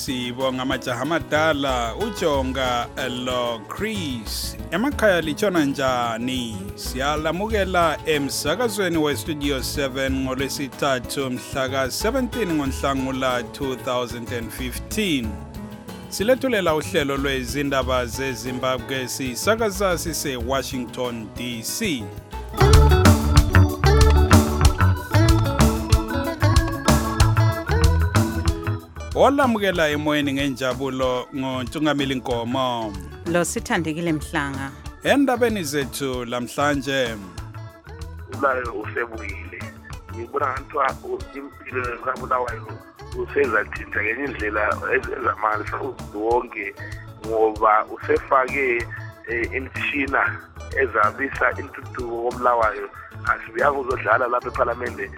sibonga amajaha amadala uJonga lo Chris. Emakhaya litshona njani? Siyalamukela emsakazweni weStudio 7 ngolwesithathu mhla ka-17 ngoNhlangula 2015. Silethulela uhlelo lwezindaba zeZimbabwe sisakaza sise-Washington DC. Olamukela emoyeni ngenjabulo ngoNtungamili Nkomo. Lo Sithandekile Mhlanga. Endabeni zethu lamhlanje. Ulayo usebuyile. Ngibona ukuthi impilo kaBulawayo usezathinta ngenye indlela ezamandla wonke ngoba usefake imishina ezabisa intuthuko koBulawayo asibiyanga uzodlala lapha eParliament.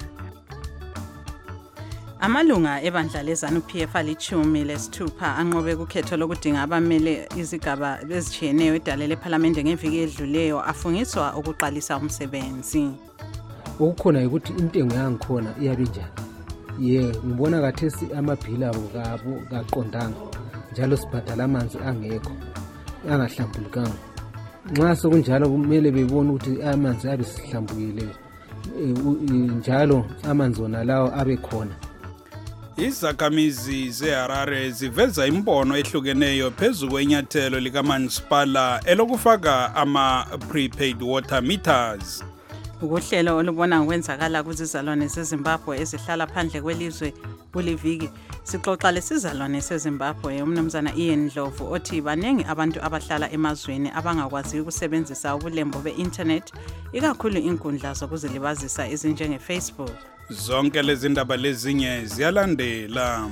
Amalunga ebandla leZANU-PF alichumi lesithupha anqobe kukhetho lokudinga abamele izigaba ezitshiyeneyo edale leParliament ngeviki edluleyo afungiswa ukuqalisa umsebenzi. Ukukhona ukuthi intengo yangikhona iyabe njani. Ngibona kathesi amabhili abo kaqondanga njalo sibhadala amanzi angekho angahlambulukanga. Nxa sokunjalo kumele bebone ukuthi amanzi abe sihlambukile njalo amanzi wona lawo abe khona. Izakhamizi zeHarare ziveza imbono ehlukeneyo phezu kwenyathelo likamasipala elokufaka ama-prepaid water meters. Ukuhlelo olubona ngokwenzakala kuzizalwane zeZimbabwe ezihlala phandle kwelizwe kuliviki. Sixoxa lesizalwane seZimbabwe umnumzana Ian Ndlovu othi baningi abantu abahlala emazweni abangakwazi ukusebenzisa ubulembo be-internet ikakhulu inkundla zokuzilibazisa ezinjenge-Facebook. Zonke lezi ndaba lezinye ziyalandela.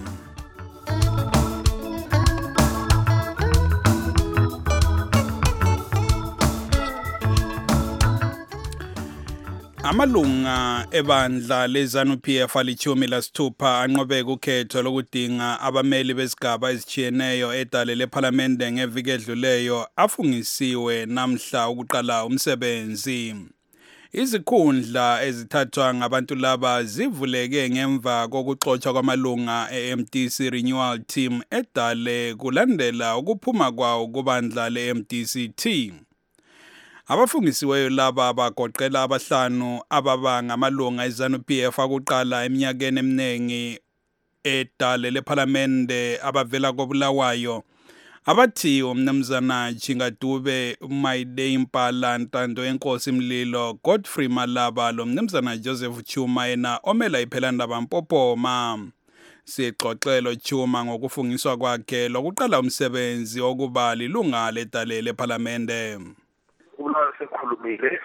Amalunga ebandla leZANU-PF alichumi lesithupha anqobe kukhetho lokudinga abameli besigaba ezitshiyeneyo edale leParliament ngeviki edluleyo afungisiwe namhla ukuqala umsebenzi. Izikhundla ezithathwa ngabantu laba zivuleke ngemva kokuxoxa kwamalunga eMDC Renewal Team edale kulandela ukuphuma kwawo kubandla leMDC-T. Abafungisiweyo laba bagoqela abahlanu ababa ngamalunga eZANU-PF akuqala eminyakeni eminingi edale leParliament abavela koBulawayo. Abathi umnumzana Chingadube Maide Impala Ntando Enkosi Mlilo Godfrey Malaba lo mnumzana Joseph Chuma yena omela iPhelandaba Mpopoma. Sixoxelo Chuma ngokufungiswa kwakhe lokuqala umsebenzi okuba lilunga ledale leParliament. Ulayo sekhulumile,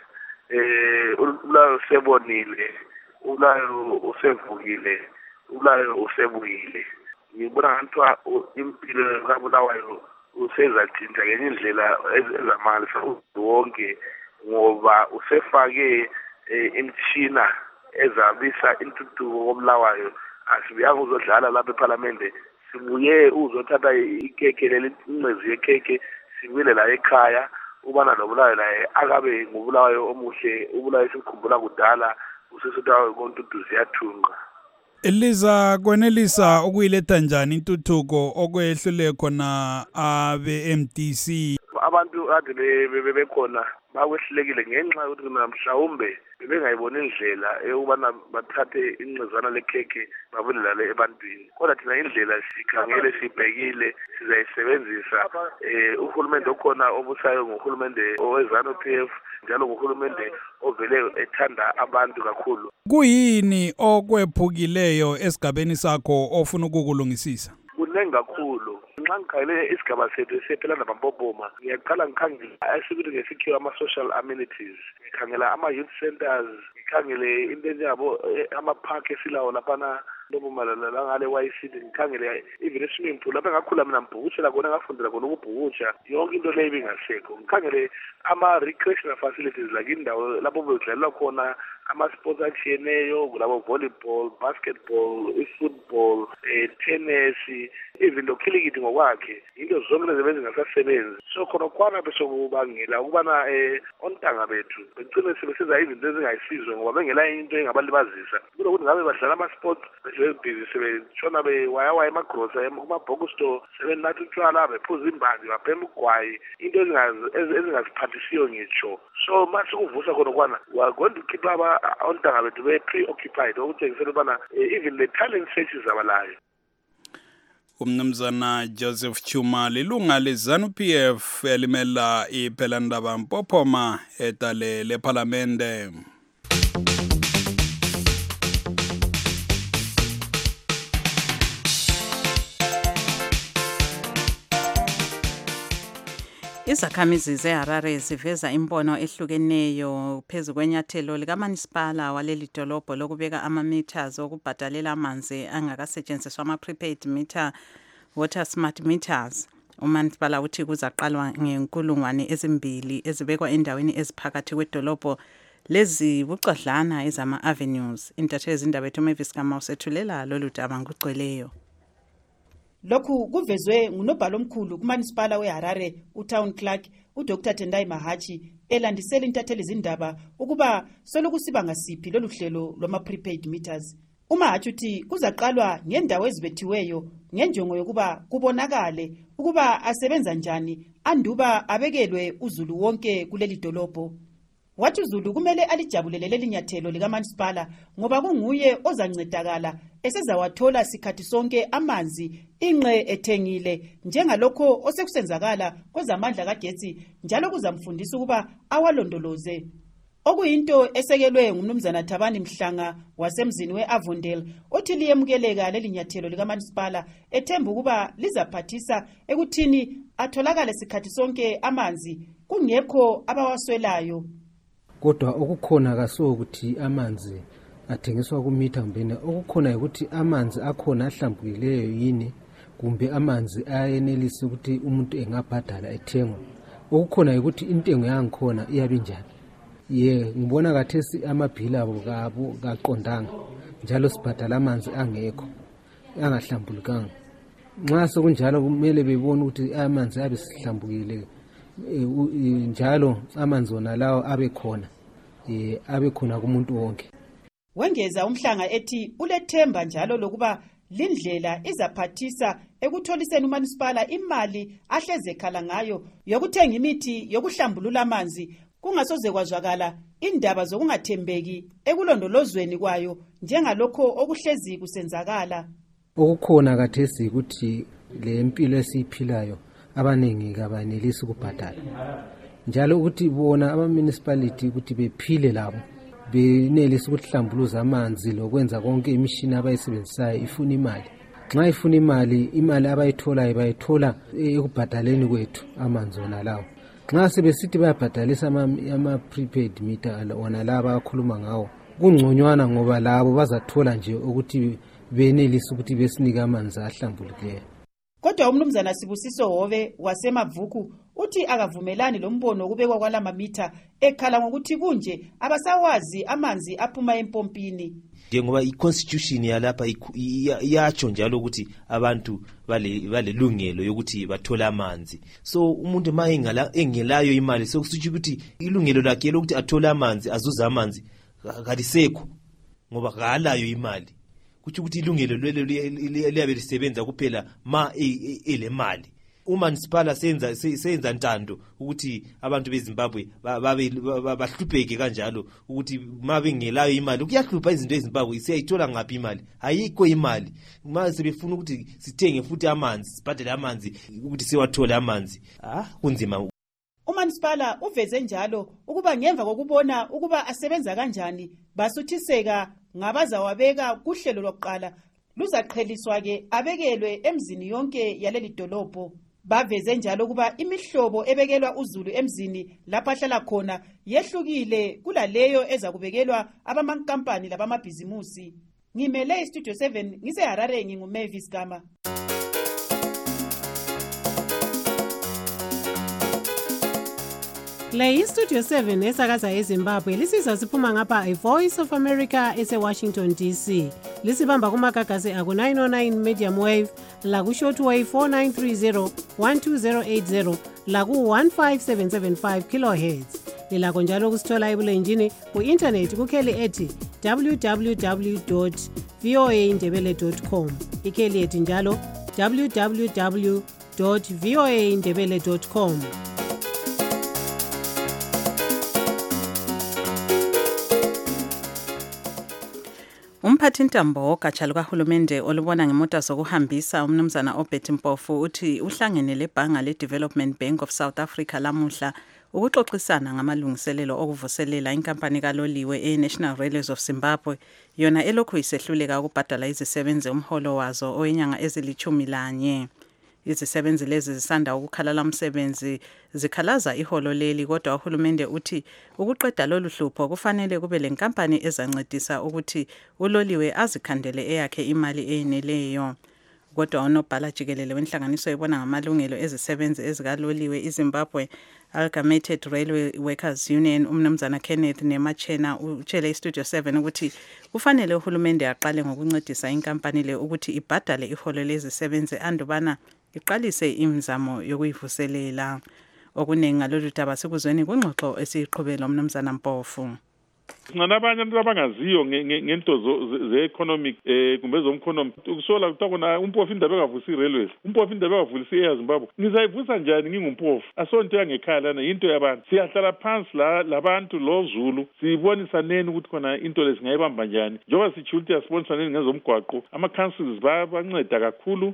ulayo sebonile, ulayo usevukile, ulayo usebuyile. Ngibona ukuthi impilo kaBulawayo usezathinta ngenye indlela ezamandla wonke ngoba usefake imishina ezabisa intuthuko koBulawayo asibiyanga uzodlala lapha eParliament. Sibuye uzothatha ikeke lencezi yekeke sibuyele la ekhaya ubana noBulawayo naye akabe ngubulawayo omuhle. uBulawayo sikhumbula kudala usesuthayo kontudu ziyathunqa. Eliza kwenelisa ukuyiletha njani intuthuko okwehlule khona abe-MDC? Abantu ade bebekhona bakwehlulekile ngenxa yokuthi mhlawumbe bebengayibona indlela eyokubana bathathe incezana lekheke babulelale ebantwini. Kodwa thina indlela sikhangele sibhekile sizayisebenzisa. Uhulumende okhona obusayo nguhulumende oweZANU-PF njalo nguhulumende ovele ethanda abantu kakhulu. Kuyini okwephukileyo esigabeni sakho ofuna ukukulungisisa? Kunengi kakhulu. Nxa ngikhangele isigaba sethu sePhelandaba Mpopoma ngiyaqala ngikhangela asikuthi ngesikhiwa ama-social amenities, ngikhangela ama-youth centers, ngikhangele into enjengabo ama-park esilawo laphana Mpopoma langale YCD, ngikhangele even i-swimming pool lapha engakhula mina ngibhukutshela khona ngafundela khona ukubhukutsha. Yonke into leyo ibingasekho. Ngikhangele ama-recreational facilities like indawo lapho bekudlalelwa khona ama-sports atshiyeneyo kulabo volleyball, basketball, i-football, tennis, even lo khilikithi ngokwakhe. Into zonke lezi bezingasasebenzi. so khona kwana besokubangela ukubana ontanga bethu begcine sebesenza izinto ezingayisizwe ngoba bengela into engabalibazisa kulokuthi ngabe badlala ama-sport besebhizi sebetshona bewayawaya emagrosa kuma-book store sebenathi utshwala bephuza imbangi babhema ugwayi into ezingaziphathisiyo ngitsho so mase kuvusa khona kwana we are going to keep ontanga bethu be-preoccupied okutshengisela ukubana even the talent searches abalayo. Umnumzana Joseph Chuma lilunga leZANU-PF elimela iPhelandaba Mpophoma etale leParlamente. Izakhamizi zeHarare ziveza imbono ehlukeneyo phezu kwenyathelo likamasipala waleli dolobho lokubeka ama-meters okubhadalela amanzi angakasetshenziswa ama-prepaid meter, water smart meters. Umasipala uthi kuzaqalwa ngenkulungwane ezimbili ezibekwa endaweni eziphakathi kwedolobho lezi bucwadlana ezama-avenues. Intatheli ezindaba ethu Mavis Kamau sethulela lolu daba ngokugcweleyo. Lokhu kuvezwe ngunobhala omkhulu kumanisipala weHarare uTown Clerk uDr Tendai Mahachi elandisela intatheli izindaba ukuba solokusiba ngasiphi lolu hlelo lwama-prepaid meters. uMahachi uthi kuzaqalwa ngendawo ezibethiweyo ngenjongo yokuba kubonakale ukuba asebenza njani anduba abekelwe uzulu wonke kuleli dolobho. Wathi uZulu kumele alijabulele leli nyathelo likamasipala ngoba kunguye ozancedakala esezawathola sikhathi sonke amanzi inqe ethengile njengalokho osekusenzakala kwezamandla kagetsi njalo kuzamfundisa ukuba awalondoloze. Okuyinto esekelwe ngumnumzana Thabani Mhlanga wasemzini weAvondale othi liyemukeleka leli nyathelo likamasipala ethemba ukuba lizaphathisa ekuthini atholakale sikhathi sonke amanzi kungekho abawaswelayo. Kodwa okukhona kaso ukuthi amanzi athengiswa kumitha kumbeni okukhona ukuthi amanzi akhona ahlambukileyo yini kumbe amanzi ayenelisa ukuthi umuntu engabhadala ethengwe. Okukhona ukuthi intengo yangikhona iyabe njani. Ngibona kathesi amabhili abo kaqondanga njalo sibhadala amanzi angekho angahlambulukanga. Nxa sokunjalo kumele bebone ukuthi amanzi abe sihlambukile njalo amanzi wona lawo abe khona kumuntu wonke. Wengeza uMhlanga ethi ulethemba njalo lokuba lindlela izaphathisa ekutholiseni umanisipala imali ahleze khala ngayo yokuthenga imithi yokuhlambulula amanzi kungasoze kwazwakala indaba zokungathembeki ekulondolozweni kwayo njengalokho okuhlezi kusenzakala. Okukhona kathesi ukuthi le mpilo esiphilayo abaningi kabanelisi ukubhadala njalo ukuthi bona ama-municipality ukuthi bephile labo benelisa ukuhlambuluza amanzi lokwenza konke imishini abayisebenzisayo ifuna imali. Nxa ifuna imali abayitholayo bayithola ekubhadaleni kwethu amanzi wona lawo. Nxa sebesithi bayabhadalisa ama-prepaid meter wona laba abakhuluma ngawo kungconywana ngoba labo bazathola nje ukuthi benelisa ukuthi besinike amanzi ahlambulukileyo. Kodwa umnumzana Sibusiso Hove wasemavuku uthi akavumelani lombono ukubekwa kwalamamitha ekhala ngokuthi kunje abasawazi amanzi aphuma empompini. Njengoba i-constitution yalapha iyatsho njalo ukuthi abantu balelungelo yokuthi bathola amanzi. So umuntu ma engelayo imali sokusitsho ukuthi ilungelo lakhe lokuthi athola amanzi azuza amanzi kalisekho ngoba akalayo imali. Kuthi ukuthi ilungelo liyabe lisebenza kuphela ma ele mali. Umanisipala senza ntando ukuthi abantu beZimbabwe bahlupheke kanjalo ukuthi ma bengelayo imali kuyahlupha izinto eZimbabwe siyayithola ngaphi imali ayikho imali ma sebefuna ukuthi sithenge futhi amanzi sibhadale amanzi ukuthi siwathole amanzi kunzima. Umanisipala uveze njalo ukuba ngemva kokubona ukuba asebenza kanjani basuthiseka ngabazawabeka kuhlelo lokuqala luzaqheliswa ke abekelwe emzini yonke yaleli dolobho. Baveze njalo ukuba imihlobo ebekelwa uZulu emzini lapha ahlala khona yehlukile kulaleyo ezakubekelwa abamankampani labamabhizimusi. Ngimele iStudio 7 ngiseHarare nginguMavis Kama. Le iStudio 7 esakaza eZimbabwe lisiza siphuma ngapha iVoice of America eseWashington DC. Lisibamba kumagagasi aku909 medium wave la ku shortwave 4930 12080 laku-15775 kHz. Lilakho njalo ukusithola ebulenjini ku-internet kukheli ethi www.voaindebele.com. Ikheli ethi njalo www.voaindebele.com. Umphathintambo wogatsha lukahulumende olubona ngemota zokuhambisa umnumzana Obert Mpofu uthi uhlangene lebhanga le-Development Bank of South Africa lamuhla ukuxoxisana ngamalungiselelo okuvuselela inkampani kaloliwe e-National Railways of Zimbabwe yona elokhu isehluleka ukubhadala izisebenzi umholo wazo owenyanga ezili-11. Izisebenzi lezi zisanda ukukhalala umsebenzi zikhalaza iholo leli, kodwa uhulumende uthi ukuqeda lolu hlupho kufanele kube lenkampani ezancedisa ukuthi uloliwe azikhandele eyakhe imali eyeneleyo. Kodwa unobhala jikelele wenhlanganiso ebona ngamalungelo ezisebenzi ezikaloliwe iZimbabwe Amalgamated Railway Workers Union umnumzana Kenneth Nemachena utshele iStudio 7 ukuthi kufanele uhulumende aqale ngokuncedisa inkampani le ukuthi ibhadale iholo lezisebenzi andubana iqalise imizamo yokuyivuselela. Okuningi ngalolu daba sikuzweni kungxoxo esiqhubela umnumzana Mpofu. Nabanye abantu abangaziyo ngento ze-economic kumbe zomkhonomi ukusola kuthiwa kona uMpofu indaba engavusi i-railways, uMpofu indaba engavulisi i-Air Zimbabwe. Ngizayivusa njani ngingumpofu? Asonto yangekhaya lana yinto yabantu. Siyahlala phansi labantu lo Zulu sibonisaneni ukuthi khona into lesingayibamba njani. Njengoba sitsho ukuthi asibonisaneni ngezomgwaqo, ama-councils banceda kakhulu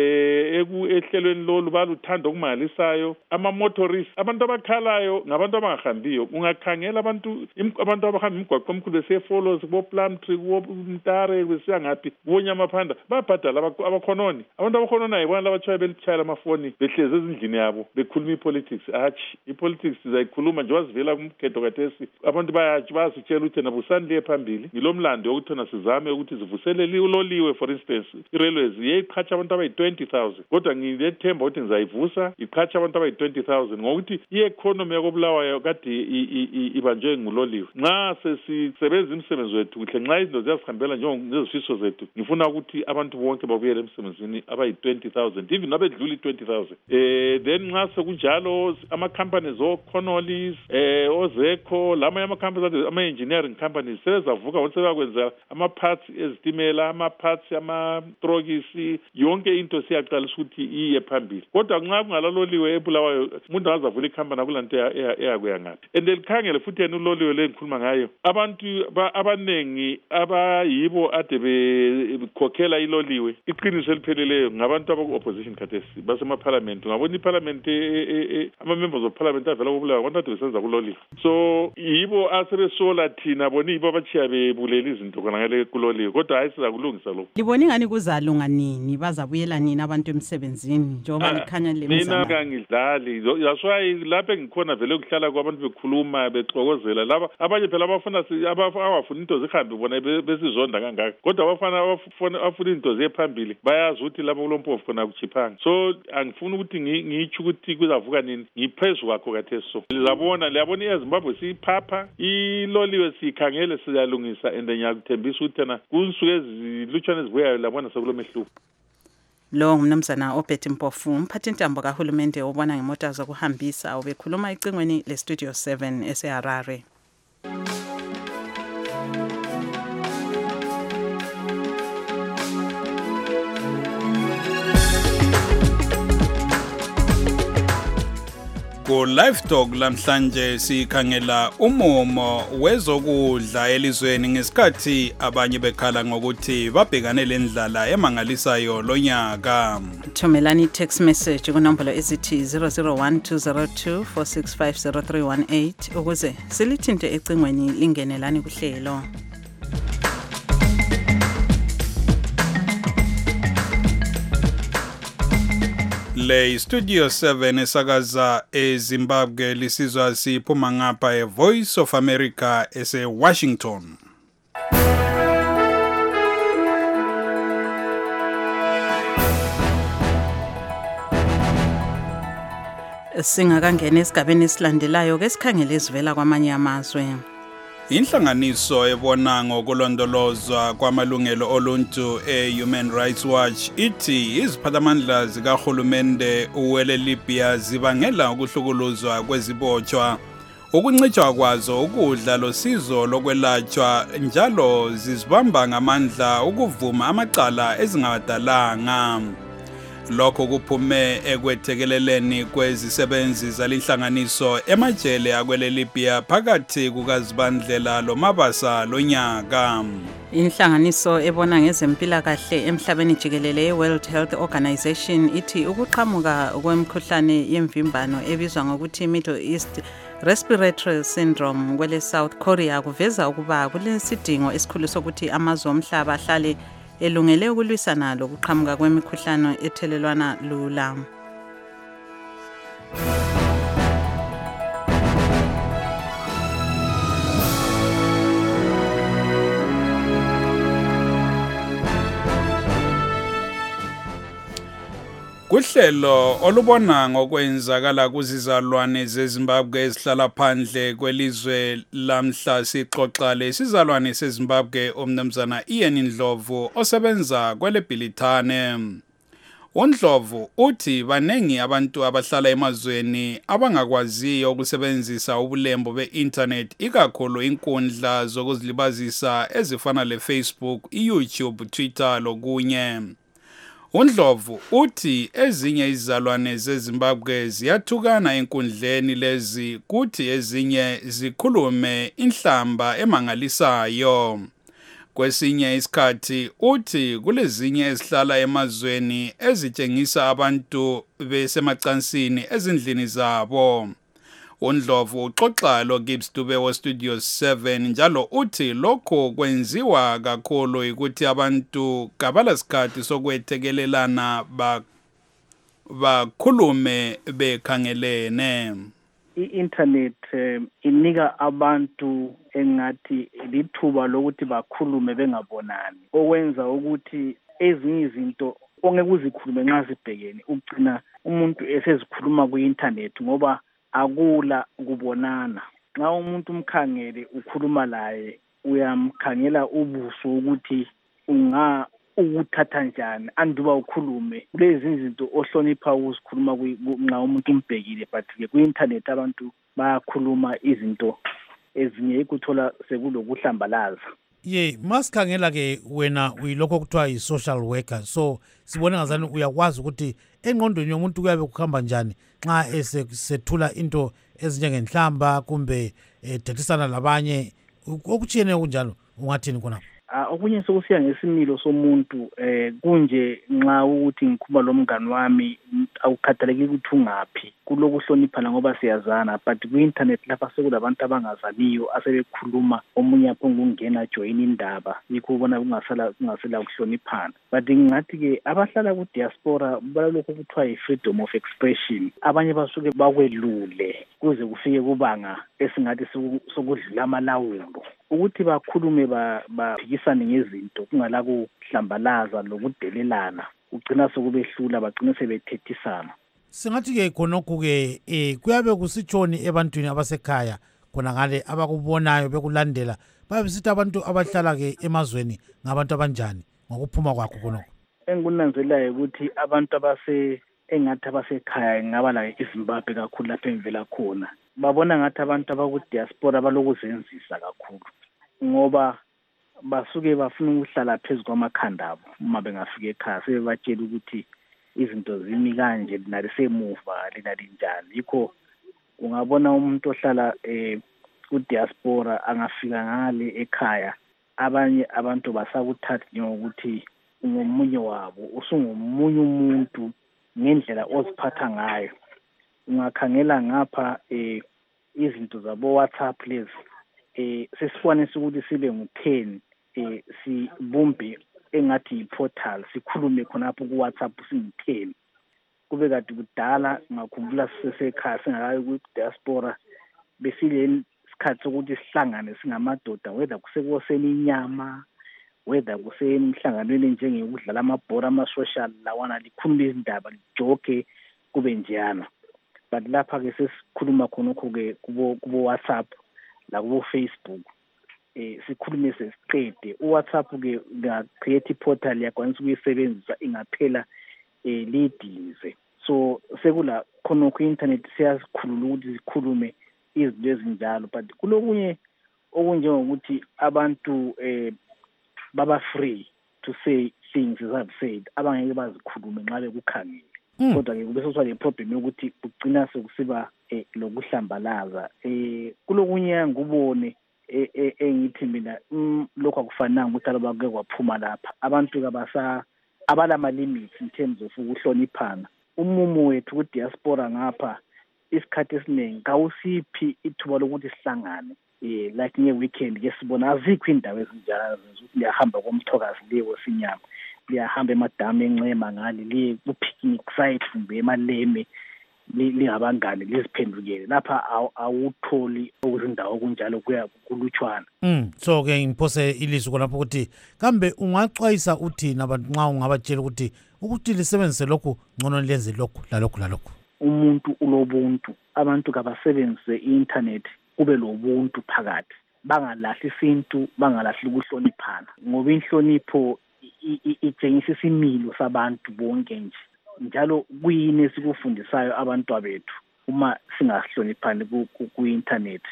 ehlelweni lolu baluthanda okumangalisayo. Ama-motorists, abantu abakhalayo ngabantu abangahambiyo. Ungakhangela abantu abahamba imigwaqo omkhulu bese-Follows kubo-Plumtree kubo-Mtare besiya ngaphi kubo-Nyamaphanda babhadala abakhononi. Abantu abakhononi ayibona labatshaya belitshayela amafoni behlezi ezindlini yabo bekhuluma i-politics. Hatshi, i-politics sizayikhuluma njengoba sivela kumkhetho kathesi. Abantu bayasitshela ukuthi nabusani liye phambili. Ngilomlando wokuthi thina sizame ukuthi zivuselele uloliwe, for instance i-railways yeyiqhatsha abantu abayi-20,000 kodwa ngilethemba ukuthi ngizayivusa iqhatsha abantu abayi-20,000 ngokuthi i-economy yakobulawayo kade ibanjwe nguloliwe. Nxa sesisebenza imisebenzi wethu kuhle, nxa izinto ziyasihambela njengezifiso zethu, ngifuna ukuthi abantu bonke babuyele emsebenzini abayi-20,000 even abedlula i-20,000. Then nxa sekunjalo ama-companies o-Conolis oZeco lamanye ama-companies ama-engineering companies sebezavuka ukuthi sebakwenza ama-parts ezitimela, ama-parts ama-trokisi, yonke into siyaqalisa ukuthi iye phambili. Kodwa nxa kungalaloliwe ebulawayo umuntu angazavula ikhampani akulanto eyakuya ngaphi. And likhangele futhi yena uloliwe le ngikhuluma ngayo, abantu abanengi abayibo ade bekhokhela iloliwe iqiniso elipheleleyo ngabantu abaku-opposition khathesi basemaparliament. Ungabona iparliament ama-members of parliament avela kobulawayo abantu ade besenza kuloliwe, so yibo asebesola thina bona yibo abatshiya bebulela izinto khona ngale kuloliwe, kodwa hayi sizakulungisa lokho. Libona ingani kuzalunga nini bazabuyela nini abantu emsebenzini njengoba likhanya le mizamo? Mina kangidlali, that's why lapha engikhona vele ukuhlala kwabantu bekhuluma bexokozela laba abanye phela abafuna into zihambe bona besizonda kangaka, kodwa abafuna into ziye phambili bayazi ukuthi lapho kulompofu khona kuchiphanga. So angifuni ukuthi ngitsho ukuthi kuzavuka nini, ngiphezu kwakho kathesi. So liyabona iZimbabwe siyiphapha iloliwe siyikhangele siyalungisa, and ngiyakuthembisa ukuthi thina kunsuku ezilutshwane ezibuyayo labona sekulomehluko. Lo ngumnumzana Obert Mpofu, umphathintambo kahulumende obona ngemota zokuhambisa, ubekhuluma ecingweni leStudio 7 eseHarare. Ku Live Talk lamhlanje sikhangela umumo wezokudla elizweni ngesikhathi abanye bekhala ngokuthi babhekane lendlala emangalisayo lonyaka. Thumelani text message kunombolo ezithi 001202465038 ukuze silithinte ecingweni lingenelani kuhlelo. Le Studio 7 esakaza eZimbabwe lisizwa siphuma ngapha eVoice of America ese-Washington. Singakangena esigabeni esilandelayo ke sikhangele izivela kwamanye amazwe. Inhlanganiso ebona ngokulondolozwa kwamalungelo oluntu e-Human Rights Watch ithi iziphathamandla zikahulumende uwele Libya zibangela ukuhlukuluzwa kwezibotshwa, ukuncitshwa kwazo ukudla losizo lokwelatshwa njalo zizibamba ngamandla ukuvuma amacala ezingawadalanga. Lokho kuphume ekwethekeleleni kwezisebenzi zalinhlanganiso emajele akwele Libya phakathi kukaZibandlela loMabasa lonyaka. Inhlanganiso ebona ngezempilakahle emhlabeni jikelele ye-World Health Organization ithi ukuqhamuka kwemikhuhlane yemvimbano ebizwa ngokuthi Middle East Respiratory Syndrome kwele South Korea kuveza ukuba kulesidingo esikhulu sokuthi amazwe omhlaba ahlale elungele ukulwisana lokuqhamuka kwemikhuhlane ethelelwana lula. Kuhlelo olubona ngokwenzakala kuzizalwane zeZimbabwe ezihlala phandle kwelizwe lamhla sixoxa lesizalwane seZimbabwe umnumzana Ian Ndlovu osebenza kwele Bhilithane. uNdlovu uthi banengi abantu abahlala emazweni abangakwaziyo ukusebenzisa ubulembo be-internet ikakhulu inkundla zokuzilibazisa ezifana le-Facebook, i-YouTube, Twitter lokunye. uNdlovu uthi ezinye izizalwane zeZimbabwe ziyathukana enkundleni lezi kuthi ezinye zikhulume inhlamba emangalisayo. Kwesinye isikhathi uthi kulezinye ezihlala emazweni ezitshengisa abantu besemacansini ezindlini zabo. uNdlovu uxoxa loGibbs Dube weStudio 7 njalo uthi lokho kwenziwa kakhulu ukuthi abantu kabalasikhathi sokwethekelelana bakhulume bekhangelene. I-internet inika abantu engathi lithuba lokuthi bakhulume bengabonani, okwenza ukuthi ezinye izinto ongeke uzikhulume nxa zibhekene ugcina umuntu esezikhuluma ku-internet ngoba akula kubonana. Nxa umuntu umkhangele ukhuluma laye uyamkhangela ubuso ukuthi ukuthatha njani anduba ukhulume kulezi izinto ohlonipha ukuzikhuluma nxa umuntu umbhekile, but ke ku-internet abantu bayakhuluma izinto ezinye ikuthola sekulokuhlambalaza. Masikhangela ke wena uyilokho kuthiwa yi-social worker, so sibone ngazani uyakwazi ukuthi engqondweni yomuntu kuyabe kuhamba njani nxa esethula into ezinjengenhlamba kumbe ethethisana labanye okutshiyeneyo kunjalo, ungathini khonapho? Okunye sokusiya ngesimilo somuntu kunje nxa ukuthi ngikhuluma lomngane wami awukhathaleki ukuthi ungaphi, kulokuhloniphana ngoba siyazana, but ku-internet lapha sekulabantu abangazaniyo asebekhuluma omunye aphonga ukungena join indaba, yikho ubona kungasela kuhloniphana. But ngingathi-ke abahlala ku-diaspora balokho kuthiwa yi-freedom of expression, abanye basuke bakwelule kuze kufike kubanga esingathi sokudlula amalawulo ukuthi bakhulume baphikisane ngezinto kungala kuhlambalaza lokudelelana, ugcina sokubehlula bagcine sebethethisana. Singathi-ke khonokhu-ke kuyabe kusitshoni ebantwini abasekhaya khona ngale abakubonayo bekulandela bayabe sithi abantu abahlala-ke emazweni ngabantu abanjani ngokuphuma kwakho khonokho? Engikunanzelayo ukuthi abantu engathi abasekhaya ngaba la eZimbabwe kakhulu lapho engivela khona babona ngathi abantu abaku-diaspora balokuzenzisa kakhulu ngoba basuke bafuna ukuhlala phezu kwamakhanda abo uma bengafika ekhaya sebebatshela ukuthi izinto zimi kanje lina lisemuva lina linjani. Yikho ungabona umuntu ohlala ku-diaspora angafika ngale ekhaya abanye abantu basakuthatha njengokuthi ungomunye wabo, usungomunye umuntu ngendlela oziphatha ngayo. Ungakhangela ngapha izinto zabo WhatsApp lezi sesifwanisa ukuthi sibe ngu-10 sibumbe engathi yi-portal sikhulume khonapho ku-WhatsApp singu-10. Kube kade kudala ngakhumbula sisesekhaya singakayi ku-diaspora besile isikhathi sokuthi sihlangane singamadoda, whether kusekoseni inyama, whether kusemhlanganweni njengekudlala amabhora ama-social lawana, likhulume izindaba lijoke kube njeyana. But lapha-ke sesikhuluma khonokho-ke kubo WhatsApp la kubo Facebook sikhulume sesiqede. uWhatsApp ke ngacreate iportal yakwanisa ukuyisebenzisa ingaphela lidilize. So sekula khona ku-internet siyasikhulula ukuthi sikhulume izinto ezinjalo, but kulokunye okunjengokuthi abantu baba free to say things as I've said abangeke bazikhulume nxa bekukhangele. Kodwa ke kube sosale problem yokuthi kugcina sekusiba lokuhlambalaza. Kulokunye ngubone engithi mina lokho akufananga ukuthi alabake kwaphuma lapha. Abantu abalama limits in terms of ukuhloniphana. Umumo wethu ku diaspora ngapha isikhathi esiningi kawusiphi ithuba lokuthi sihlangane. Like nge-weekend ke sibona azikho indawo ezinjalo ukuthi liyahamba komthokazi liye kweSinyama, liyahamba emadami eNcema ngale liye ku-picnic site kumbe eMaleme lingabangane liziphendukele. Lapha awutholi okuzindawo kunjalo kuya kulutshwana. So ke ngiphose ilizwi khonapho ukuthi kambe ungaxwayisa uthini abantu nxa ungabatshela ukuthi lisebenzise lokhu ngcono lenze lokhu lalokhu. Umuntu ulobuntu, abantu kabasebenzise i-internet kube lobuntu phakathi, bangalahli isintu, bangalahli ukuhloniphana, ngoba inhlonipho itshengisa isimilo sabantu bonke nje. Njalo kuyini esikufundisayo abantwana bethu uma singahloniphani ku-internet.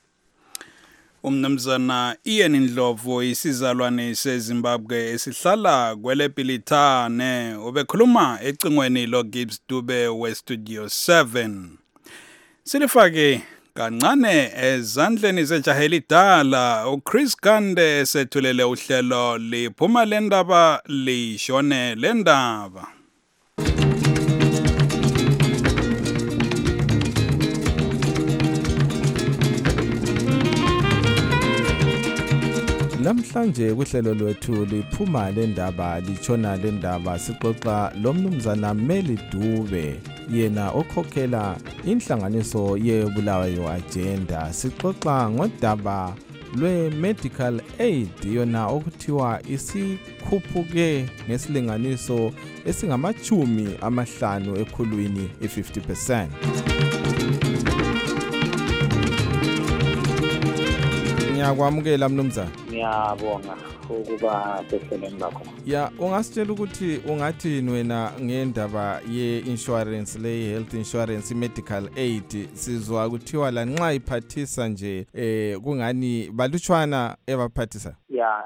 Umnumzana Ian Ndlovu isizalwane seZimbabwe esihlala kweLepilitane ubekhuluma ecingweni loGibbs Dube weStudio 7. Silifake kancane ezandleni zejaha elidala uChris Gande esethulele uhlelo liphuma lendaba lishone lendaba. Namhlanje kuhlelo lwethu liphuma lendaba litshona lendaba sixoxa lomnumzana Meli Dube yena okhokhela inhlanganiso yeBulawayo Agenda. Sixoxa ngodaba lwe-medical aid yona okuthiwa isikhuphuke ngesilinganiso esingama-50 ekhulwini 50%. Ngiyakwamukela mnumzana. Ngiyabonga ukuba sehlelweni lakho. Ya, ungasitshela ukuthi ungathini wena ngendaba ye-insurance le health insurance medical aid? Sizwa kuthiwa la nxa iphathisa nje kungani balutshwana ebaphathisa. Ya,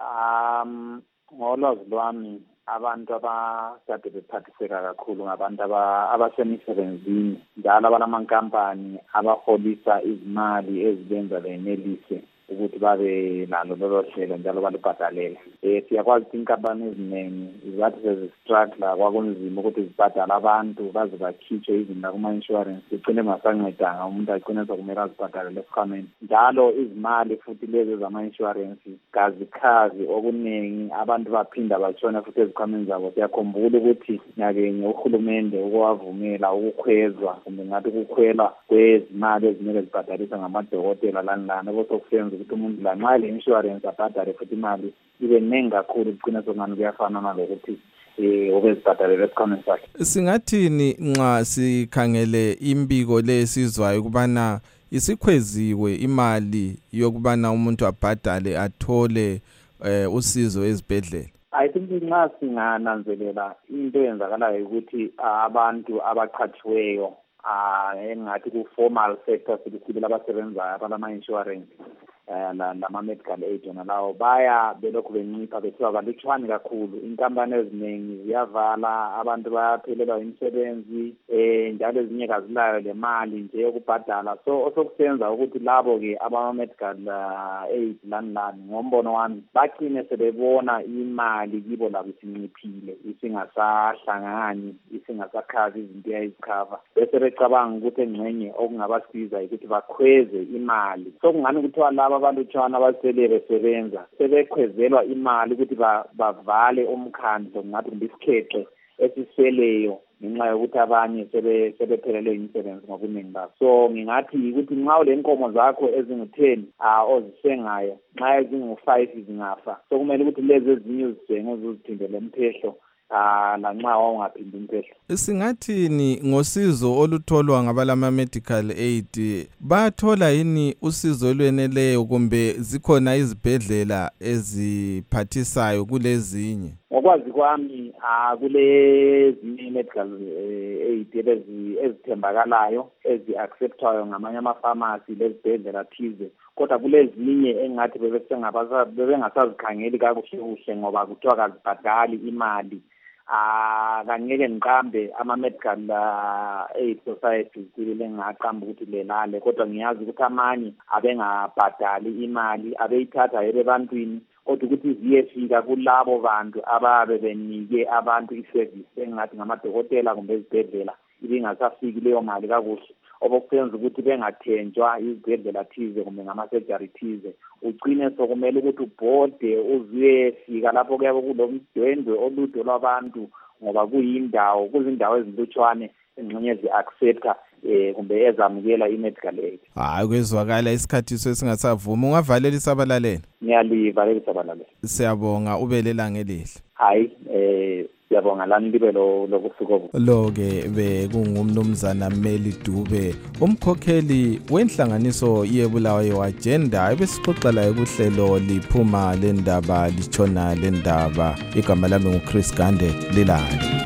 ngolwazi lwami abantu abakade bephathiseka kakhulu ngabantu abasemisebenzini njalo abalamankampani abaholisa izimali ezibenza benelise ukuthi babe nalo lolo hlelo njalo balibhadalela. Siyakwazi ukuthi inkampani eziningi zathi sezistruggle kwakunzima ukuthi zibhadale abantu baze bakhitshwe izinto kuma-insurance igcine kungasancedanga umuntu agcine sokumele azibhadalele esikhwameni. Njalo izimali futhi lezi zama-insurance kazikhazi okuningi abantu baphinda batshona futhi ezikhwameni zabo. Siyakhumbula ukuthi nyakenye uhulumende ukuwavumela ukukhwezwa kumbe ngathi ukukhwela kwezimali ezimele zibhadaliswa ngamadokotela lani okusenza ukuthi umuntu la nxa le insurance abhadale futhi imali ibe ningi kakhulu kugcina sokungani kuyafana nalokuthi obezibhadalele esikhwameni sakhe. Singathini nxa sikhangele imbiko le sizwayo ukubana isikhweziwe imali yokubana umuntu abhadale athole usizo ezibhedlela? I think nxa singananzelela into eyenzakalayo ukuthi abantu abaqhatshiweyo engathi ku-formal sector sibisibili abasebenzayo abalama-insurance nama-medical aid yona lawo baya belokhu bencipha bethiwa balutshwane kakhulu. Inkampani eziningi ziyavala, abantu bayaphelelwa imisebenzi njalo ezinye kazilayo le mali nje yokubhadala. So osokusenza ukuthi labo-ke abama-medical aid lani ngombono wami bagcine sebebona imali kibo labo isinciphile, isingasahlangani, isingasakhavi izinto eyayizikhava, bese becabanga ukuthi engxenye okungabasiza ukuthi bakhweze imali. So kungani kuthiwa laba abalutshwana abasele besebenza sebekhwezelwa imali ukuthi bavale umkhandlo ngathi isikhexe esiseleyo ngenxa yokuthi abanye sebephelelwe imisebenzi ngobuningi babo. So ngingathi ukuthi nxa ule nkomo zakho ezingu-10 ozisengayo nxa ezingu-5 zingafa, so kumele ukuthi lezi ezinye uzithenge uzithindele umphehlo lanxa wawungaphindi impehla. Singathini ngosizo olutholwa ngabalama medical aid? Bathola yini usizo lweneleyo kumbe zikhona izibhedlela eziphathisayo kulezinye? Ngokwazi kwami kulezinye medical aid ezithembakalayo ezi-acceptwayo ngamanye amafamasi lezibhedlela thize, kodwa kulezinye engathi bebengasazikhangeli kakuhle ngoba kuthiwa kazibhadali imali. Kangeke ngiqambe ama-medical aid societies lengaqamba ukuthi lelale, kodwa ngiyazi ukuthi amanye abengabhadali imali, abeyithatha ebantwini, kodwa ukuthi ziyefika kulabo bantu ababe benike abantu iservice engathi ngamadokotela kumbe izibhedlela ibingasafiki leyo mali kakuhle, obokusenza ukuthi bengathenjwa izibhedlela thize kumbe ngama-surgery thize. Ugcine sokumele ukuthi ubhode uzuyefika lapho kuyabe kulomdwendwe olude lwabantu ngoba kuzindawo ezilutshwane engxenye zi-accepta kumbe ezamukela i-medical aid. Kwezwakala isikhathiso esingasavumi. Ungavalela isabalaleli? Ngiyalivalela isabalaleli. Siyabonga, ubelelanga elihle. Siyabonga lani libe lokusuko. Lo-ke bekungumnumzana Meli Dube, umkhokheli wenhlanganiso yeBulawayo Agenda, ebesixoxa laye kuhlelo liphuma lendaba litshona lendaba. Igama lami nguChris Gande, lilale.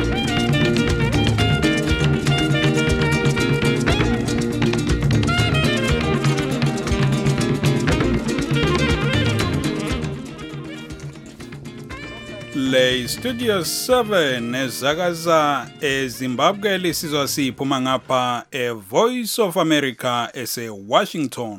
Le Studio 7 ezakaza eZimbabwe lisizwa siphuma ngapha Voice of America ese-Washington.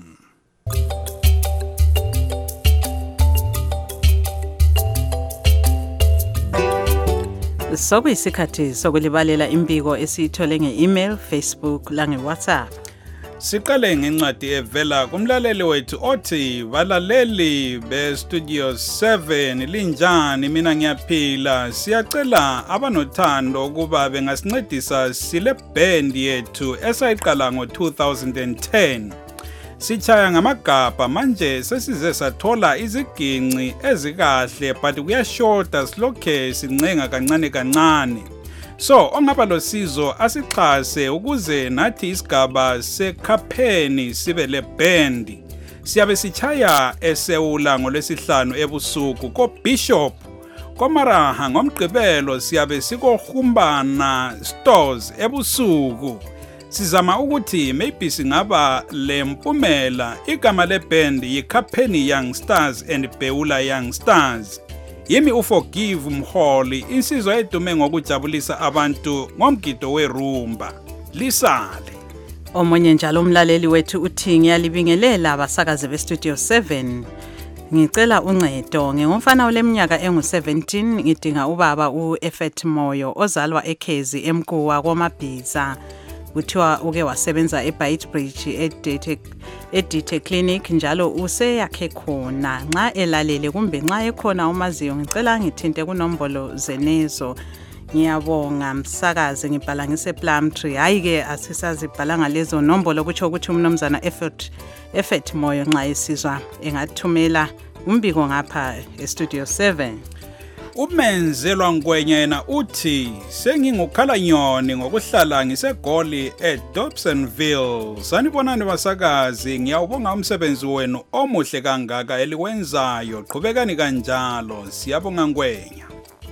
Sokuyisikhathi sokulibalela impiko esiyithole nge-email, Facebook lange-WhatsApp. Siqale ngencwadi evela kumlaleli wethu othi balaleli beStudio 7 linjani, mina ngiyaphila, siyacela abanothando ukuba bengasincedisa sile band yethu esayiqala ngo-2010. Sichaya ngamagabha manje sesize sathola iziginci ezikahle but kuyashoda silokhe sincenga kancane kancane. So ongaba losizo asixhase ukuze nathi isigaba sekhapheni sibe le band. Siyabe sichaya eSeula ngolwesihlanu ebusuku koBishop. Komaraha ngomgqibelo siyabe sikohumbana stores ebusuku. Sizama ukuthi maybe singaba lempumela. Igama le band yiKhapheni Young Stars and Beula Young Stars. Yimi uForgive Mholi, insizwa edume ngokujabulisa abantu ngomgido werumba. Lisale. Omunye njalo umlaleli wethu uthi ngiyalibingelela abasakazi beStudio 7. Ngicela uncedo, ngingumfana oleminyaka engu-17, ngidinga ubaba uEffet Moyo ozalwa eKhezi eMkuwa koMabhiza. Kuthiwa uke wasebenza eBeitbridge eDite Clinic njalo useyakhe khona. Nxa elalele kumbe nxa ekhona umaziyo ngicela ngithinte kunombolo zenezo. Ngiyabonga msakazi, ngibhala ngisePlumtree. Hayi ke asisazibhalanga lezo nombolo kutsho ukuthi umnumzana Effort Moyo nxa esizwa engathumela umbiko ngapha eStudio 7. Umenzelwa Ngwenya yena uthi sengingukhala nyoni ngokuhlala ngisegoli eDobsonville. Sanibonani basakazi, ngiyawubonga umsebenzi wenu omuhle kangaka eliwenzayo. Qhubekani kanjalo, siyabonga Ngwenya.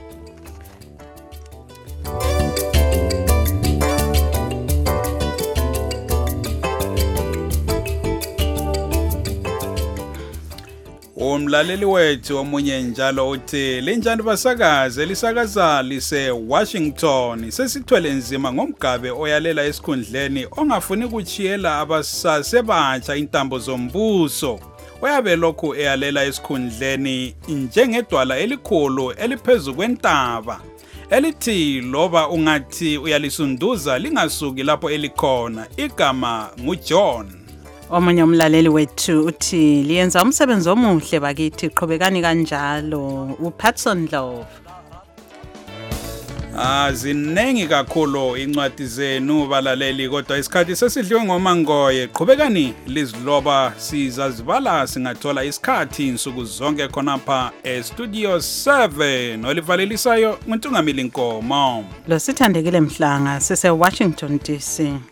Umlaleli wethu omunye njalo uthi linjani basakazi, elisakaza lise-Washington. Sesithwele nzima ngomgabe oyalela esikhundleni ongafuni kuchiyela abasasebatsha intambo zombuso. Uyabe lokhu eyalela esikhundleni njengedwala elikhulu eliphezu kwentaba elithi loba ungathi uyalisunduza lingasuki lapho elikhona. Igama nguJohn. Omunye umlaleli wethu uthi liyenza umsebenzi omuhle bakithi, qhubekani kanjalo. uPatson Love. Zinengi kakhulu incwadi zenu balaleli kodwa isikhathi sesidliwe ngomangoye. Qhubekani liziloba sizazibala singathola isikhathi insuku zonke khonapha estudio 7 olivalelisayo nguNtungamili Nkomo. Lo sithandekile Mhlanga sise Washington DC.